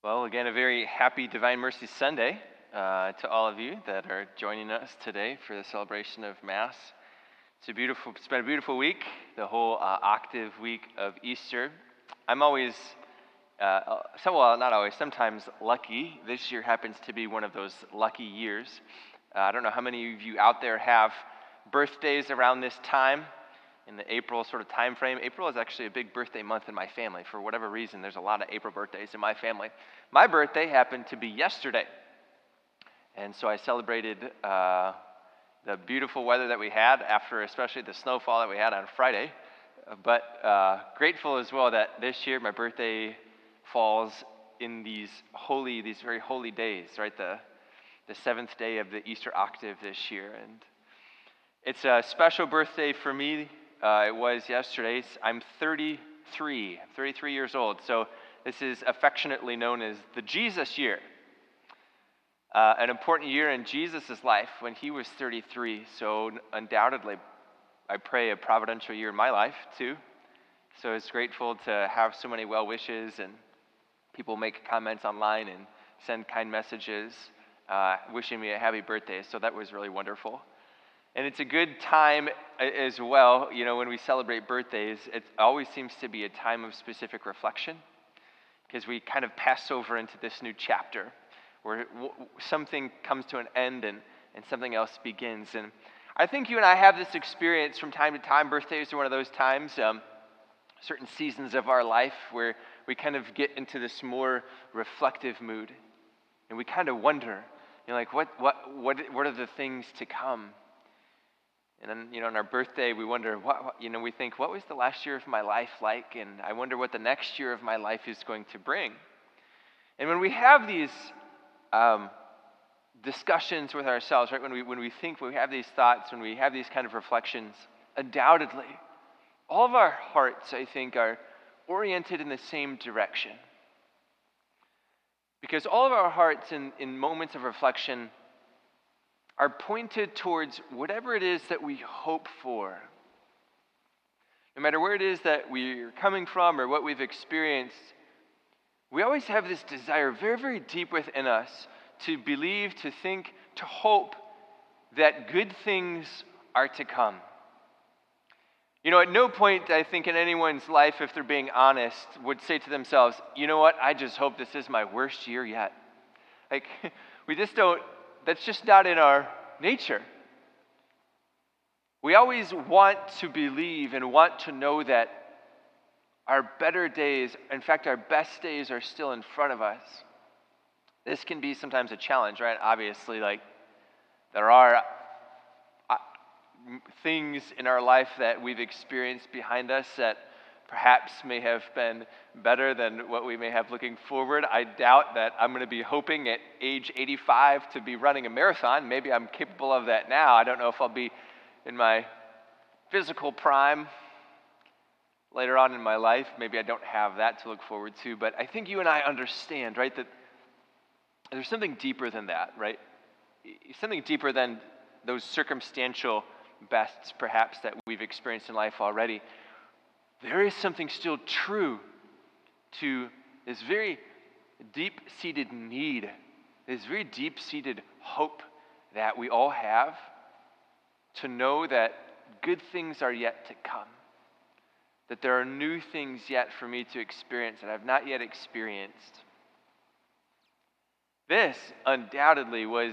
Well, again, a very happy Divine Mercy Sunday to all of you that are joining us today for the celebration of Mass. It's been a beautiful week, the whole octave week of Easter. I'm always, not always, sometimes lucky. This year happens to be one of those lucky years. I don't know how many of you out there have birthdays around this time, in the April sort of time frame. April is actually a big birthday month in my family. For whatever reason, there's a lot of April birthdays in my family. My birthday happened to be yesterday. And so I celebrated the beautiful weather that we had after especially the snowfall that we had on Friday. But grateful as well that this year my birthday falls in these very holy days, right? The seventh day of the Easter octave this year. And it's a special birthday for me. It was yesterday. I'm 33 years old. So this is affectionately known as the Jesus year. An important year in Jesus' life when he was 33. So undoubtedly, I pray a providential year in my life too. So it's grateful to have so many well wishes and people make comments online and send kind messages wishing me a happy birthday. So that was really wonderful. And it's a good time as well, when we celebrate birthdays, it always seems to be a time of specific reflection because we kind of pass over into this new chapter where something comes to an end and something else begins. And I think you and I have this experience from time to time. Birthdays are one of those times, certain seasons of our life where we kind of get into this more reflective mood. And we kind of wonder, what are the things to come? And then, on our birthday, we wonder, we think, what was the last year of my life like? And I wonder what the next year of my life is going to bring. And when we have these discussions with ourselves, right, when we have these thoughts, when we have these kind of reflections, undoubtedly, all of our hearts, I think, are oriented in the same direction. Because all of our hearts in moments of reflection are pointed towards whatever it is that we hope for. No matter where it is that we're coming from or what we've experienced, we always have this desire very, very deep within us to believe, to think, to hope that good things are to come. At no point, I think, in anyone's life, if they're being honest, would say to themselves, you know what, I just hope this is my worst year yet. That's just not in our nature. We always want to believe and want to know that our better days, in fact, our best days are still in front of us. This can be sometimes a challenge, right? Obviously, there are things in our life that we've experienced behind us that perhaps may have been better than what we may have looking forward. I doubt that I'm going to be hoping at age 85 to be running a marathon. Maybe I'm capable of that now. I don't know if I'll be in my physical prime later on in my life. Maybe I don't have that to look forward to. But I think you and I understand, right, that there's something deeper than that, right? Something deeper than those circumstantial bests, perhaps, that we've experienced in life already. There is something still true to this very deep-seated need, this very deep-seated hope that we all have to know that good things are yet to come, that there are new things yet for me to experience that I've not yet experienced. This undoubtedly was,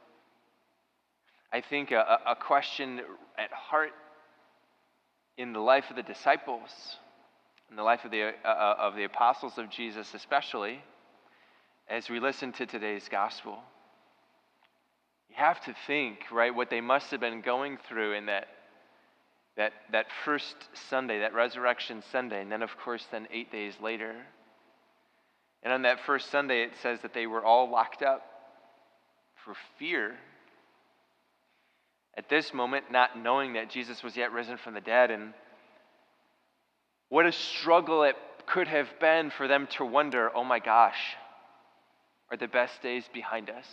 I think, a question at heart in the life of the disciples, in the life of the apostles of Jesus especially, as we listen to today's gospel. You have to think, right, what they must have been going through in that first Sunday, that Resurrection Sunday, and then, of course, 8 days later. And on that first Sunday, it says that they were all locked up for fear. At this moment, not knowing that Jesus was yet risen from the dead, and what a struggle it could have been for them to wonder, oh my gosh, are the best days behind us?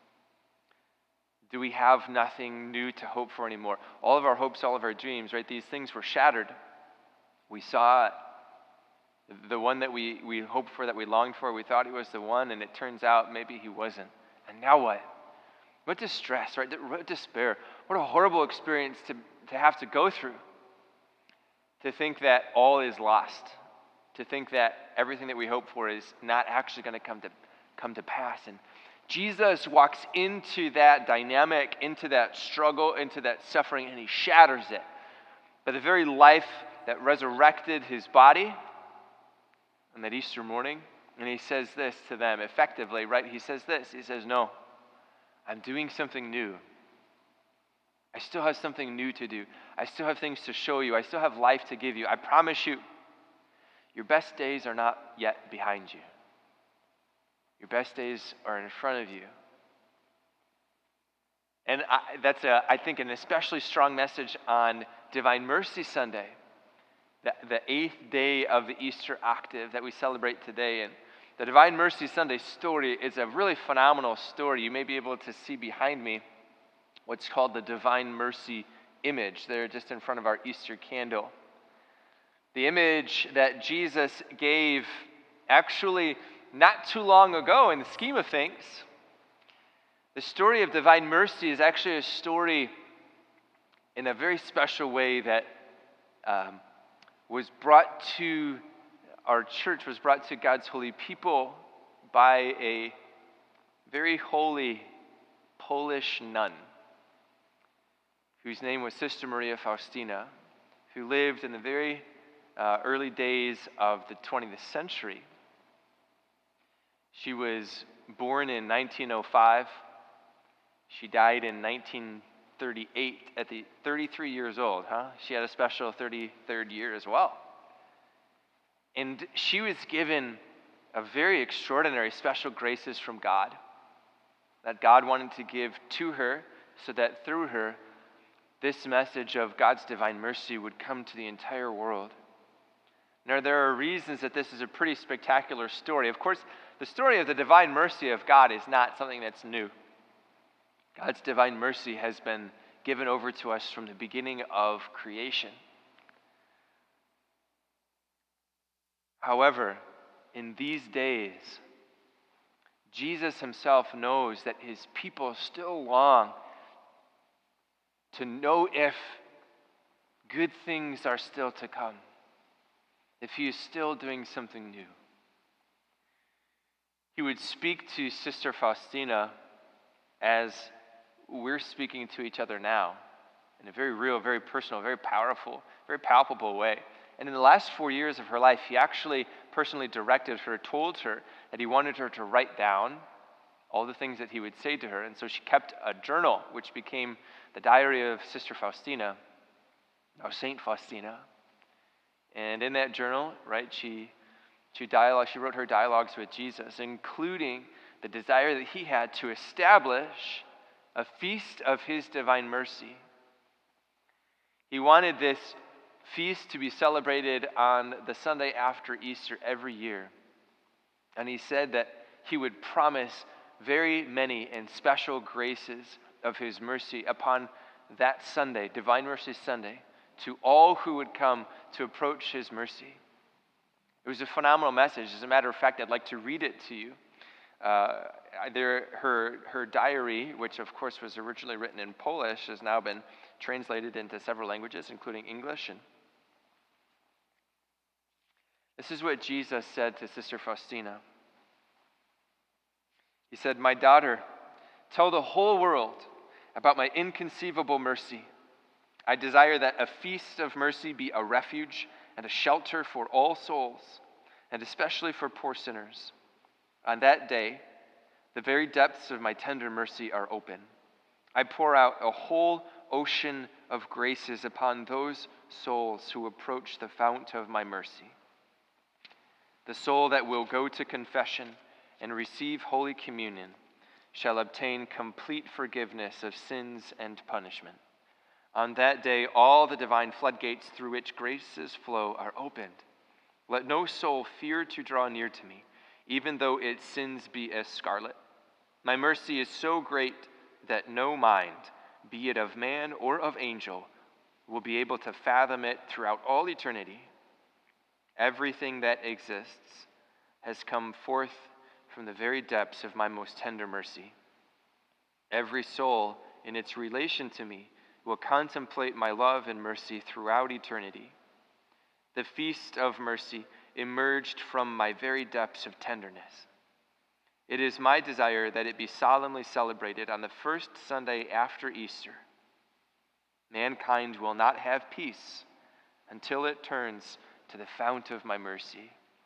Do we have nothing new to hope for anymore? All of our hopes, all of our dreams, right? These things were shattered. We saw the one that we hoped for, that we longed for. We thought he was the one, and it turns out maybe he wasn't. And now what? What distress, right? What despair. What a horrible experience to have to go through. To think that all is lost. To think that everything that we hope for is not actually going to come to pass. And Jesus walks into that dynamic, into that struggle, into that suffering, and he shatters it. By the very life that resurrected his body on that Easter morning. And he says this to them effectively, right? He says this. He says, no, I'm doing something new. I still have something new to do. I still have things to show you. I still have life to give you. I promise you, your best days are not yet behind you. Your best days are in front of you. And that's, I think, an especially strong message on Divine Mercy Sunday, the 8th day of the Easter octave that we celebrate today. And the Divine Mercy Sunday story is a really phenomenal story. You may be able to see behind me what's called the Divine Mercy image there just in front of our Easter candle. The image that Jesus gave actually not too long ago in the scheme of things. The story of Divine Mercy is actually a story in a very special way that was brought to our church, was brought to God's holy people by a very holy Polish nun whose name was Sister Maria Faustina, who lived in the very early days of the 20th century. She was born in 1905. She died in 1938 at 33 years old. She had a special 33rd year as well. And she was given a very extraordinary special graces from God that God wanted to give to her so that through her, this message of God's divine mercy would come to the entire world. Now, there are reasons that this is a pretty spectacular story. Of course, the story of the divine mercy of God is not something that's new. God's divine mercy has been given over to us from the beginning of creation. However, in these days, Jesus himself knows that his people still long to know if good things are still to come, if he is still doing something new. He would speak to Sister Faustina as we're speaking to each other now, in a very real, very personal, very powerful, very palpable way. And in the last 4 years of her life, he actually personally directed her, told her that he wanted her to write down all the things that he would say to her. And so she kept a journal, which became the diary of Sister Faustina, or Saint Faustina. And in that journal, right, she wrote her dialogues with Jesus, including the desire that he had to establish a feast of his divine mercy. He wanted this feast to be celebrated on the Sunday after Easter every year. And he said that he would promise very many and special graces of his mercy upon that Sunday, Divine Mercy Sunday, to all who would come to approach his mercy. It was a phenomenal message. As a matter of fact, I'd like to read it to you. Her diary, which of course was originally written in Polish, has now been translated into several languages, including English. And this is what Jesus said to Sister Faustina. He said, "My daughter, tell the whole world about my inconceivable mercy. I desire that a feast of mercy be a refuge and a shelter for all souls, and especially for poor sinners. On that day, the very depths of my tender mercy are open. I pour out a whole ocean of graces upon those souls who approach the fount of my mercy. The soul that will go to confession and receive Holy Communion shall obtain complete forgiveness of sins and punishment. On that day, all the divine floodgates through which graces flow are opened. Let no soul fear to draw near to me, even though its sins be as scarlet. My mercy is so great that no mind, be it of man or of angel, will be able to fathom it throughout all eternity. Everything that exists has come forth from the very depths of my most tender mercy. Every soul in its relation to me will contemplate my love and mercy throughout eternity. The feast of mercy emerged from my very depths of tenderness. It is my desire that it be solemnly celebrated on the first Sunday after Easter. Mankind will not have peace until it turns to the fount of my mercy.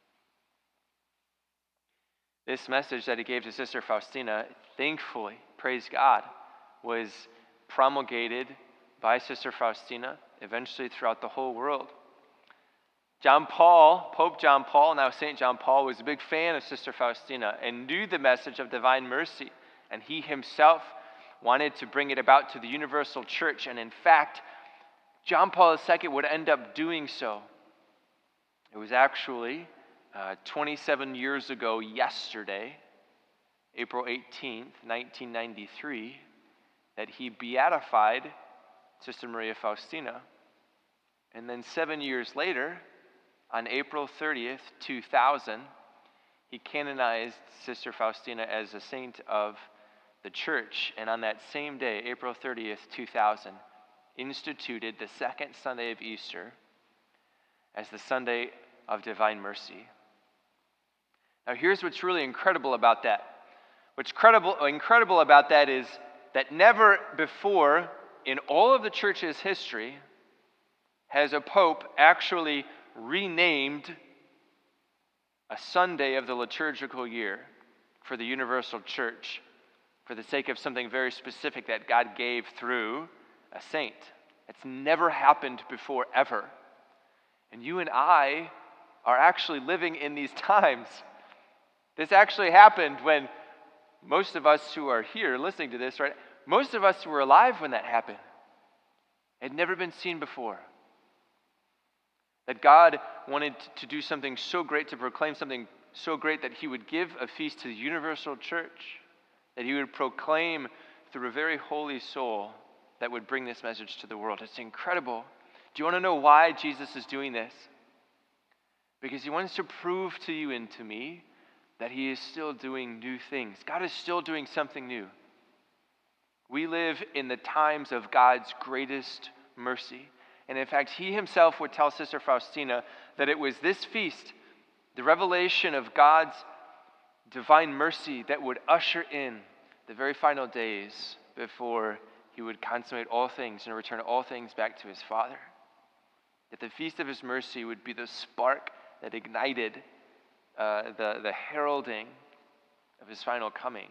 This message that he gave to Sister Faustina, thankfully, praise God, was promulgated by Sister Faustina, eventually throughout the whole world. Pope John Paul, now St. John Paul, was a big fan of Sister Faustina and knew the message of divine mercy, and he himself wanted to bring it about to the universal church, and in fact, John Paul II would end up doing so. It was actually 27 years ago yesterday, April 18th, 1993, that he beatified Sister Maria Faustina. And then 7 years later, on April 30th, 2000, he canonized Sister Faustina as a saint of the church. And on that same day, April 30th, 2000, instituted the second Sunday of Easter as the Sunday of Divine Mercy. Now here's what's really incredible about that. What's incredible about that is that never before in all of the church's history has a pope actually renamed a Sunday of the liturgical year for the universal church for the sake of something very specific that God gave through a saint. It's never happened before, ever. And you and I are actually living in these times. This actually happened when most of us who are here listening to this, right? Most of us were alive when that happened. It had never been seen before. That God wanted to do something so great, to proclaim something so great, that he would give a feast to the universal church, that he would proclaim through a very holy soul that would bring this message to the world. It's incredible. Do you want to know why Jesus is doing this? Because he wants to prove to you and to me that he is still doing new things. God is still doing something new. We live in the times of God's greatest mercy. And in fact, he himself would tell Sister Faustina that it was this feast, the revelation of God's divine mercy, that would usher in the very final days before he would consummate all things and return all things back to his Father. That the feast of his mercy would be the spark that ignited the heralding of his final coming.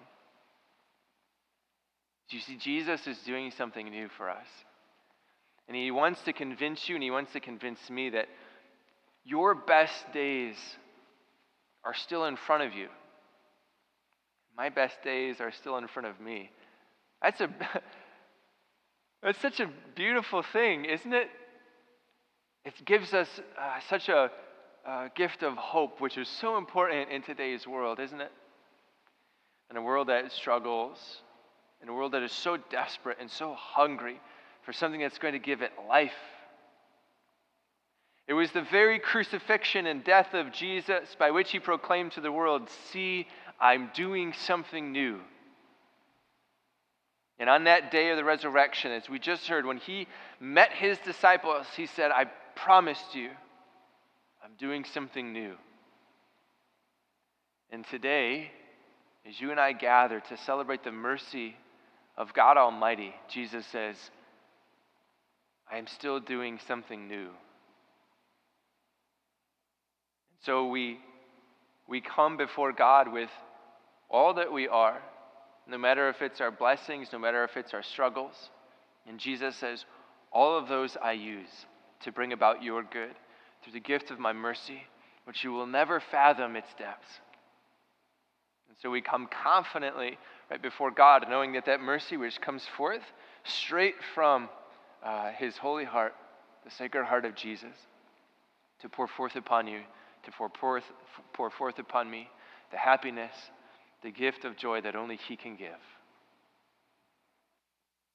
Do you see, Jesus is doing something new for us. And he wants to convince you, and he wants to convince me that your best days are still in front of you. My best days are still in front of me. That's such a beautiful thing, isn't it? It gives us such a gift of hope, which is so important in today's world, isn't it? In a world that struggles, in a world that is so desperate and so hungry for something that's going to give it life. It was the very crucifixion and death of Jesus by which he proclaimed to the world, "See, I'm doing something new." And on that day of the resurrection, as we just heard, when he met his disciples, he said, "I promised you, I'm doing something new." And today, as you and I gather to celebrate the mercy of God Almighty, Jesus says, I am still doing something new. So we come before God with all that we are, no matter if it's our blessings, no matter if it's our struggles. And Jesus says, all of those I use to bring about your good through the gift of my mercy, which you will never fathom its depths. And so we come confidently right before God, knowing that that mercy which comes forth straight from his holy heart, the sacred heart of Jesus, to pour forth upon you, to pour forth upon me the happiness, the gift of joy that only he can give.